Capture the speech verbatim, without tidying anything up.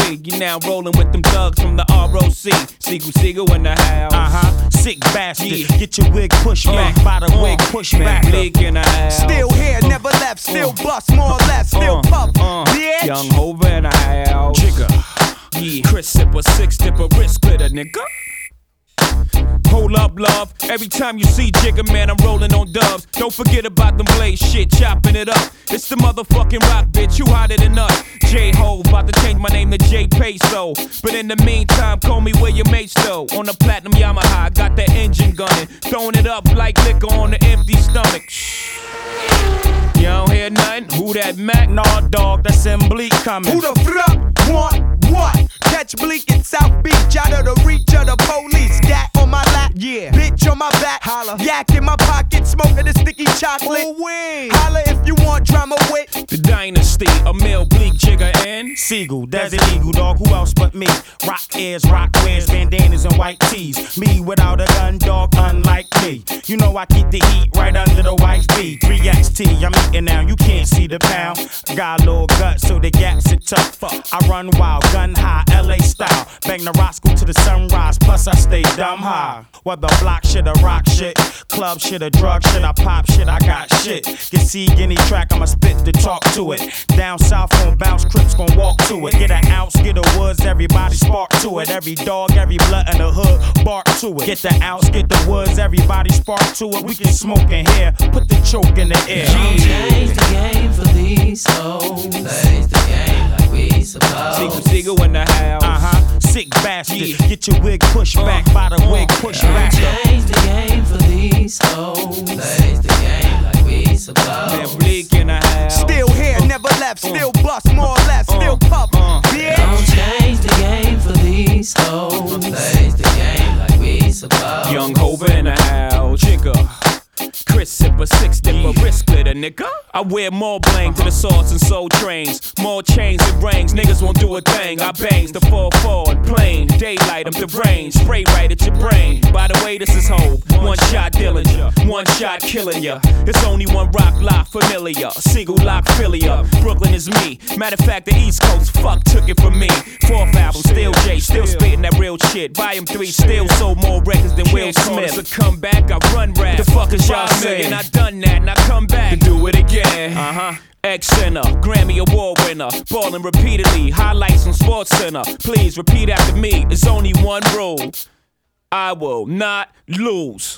league. You now rolling with them thugs from the R O C. Siegel, Siegel in the house. Uh-huh, sick bastard. Yeah. Get your wig pushed Uh, back by the uh, wig push Man, back. Bleak in the house. Still here, never left, still bust, more or less, still Uh, puff, uh, bitch. Young Hova in the house. Jigger. Yeah. Chris Sipper, six dipper, wrist glitter, nigga. Hold up, love. Every time you see Jigger, man, I'm rolling on dubs. Don't forget about them blaze shit, chopping it up. It's the motherfucking rock, bitch. You hotter than us. J-Ho, about to change my name to J Peso. But in the meantime, call me William H. though. On the platinum Yamaha, got that engine gunning. Throwing it up like liquor on the empty stomach. Shh. You don't hear nothing? Who that Mac? Nah, dog, that's in Bleak coming. Who the fuck want what? Catch Bleak in South Beach, out of the reach of the police. Gat on my lap, Yeah. bitch on my back. Holla. Yak in my pocket, smoking the sticky chocolate. Ooh, wee. Holla if you want drama with The Dynasty, a Mill, Bleak, Jigger, and Siegel, Desert Eagle, dog, who else but me? Rock ears, rock wears, bandanas and white tees. Me without a gun, dog, unlike me. You know I keep the heat right under the white V. three X T, I'm eating now, you can't see the pound. Got a little gut, so the gaps are tough. I run wild, gun high, L A style. Bang the Roscoe to the sunrise, plus I stay dumb high. Whether block shit or rock shit, club shit or drug shit, I pop shit, I got shit. Get see any track, I'ma spit to talk to it. Down south on bounce, Crips gon' walk to it. Get an ounce, get a woods, everybody spark to it. Every dog, every blood in the hood, bark to it. Get the ounce, get the woods, everybody spark to it. We can smoke in here, put the choke in the air. Don't change the game for these hoes. Plays the game like we supposed. Siegel, Siegel in the house. Uh-huh, sick bastard. Yeah. Get your wig pushed back by the wig push Don't back. change the game for these hoes. Plays the game like we supposed. Man, Bleak in the house. still here, never left, still bust, more or less, still puff, uh. bitch. Don't change the game for these hoes. Plays the game like we supposed. Young Hova in the house. Jigger. Chris Sipper, six dipper, wrist glitter, nigga. I wear more bling to the sauce and soul trains. More chains and rings, niggas won't do a thing. I bangs the four forward, plain daylight, I'm the brain. Spray right at your brain. By the way, this is Hope. One shot Dillinger, one shot killing ya. It's only one rock lock familiar. Single lock Philly up. Brooklyn is me. Matter of fact, the East Coast fuck took it from me. Fourth album, still J, still spitting that real shit. Volume three, still sold more records than Will Smith. It's a comeback, I run rap. The fuck is y'all saying? I done that, and I come back and do it again. Uh huh. X-Center, Grammy Award winner, ballin' repeatedly, highlights on Sports Center. Please repeat after me. It's only one rule: I will not lose.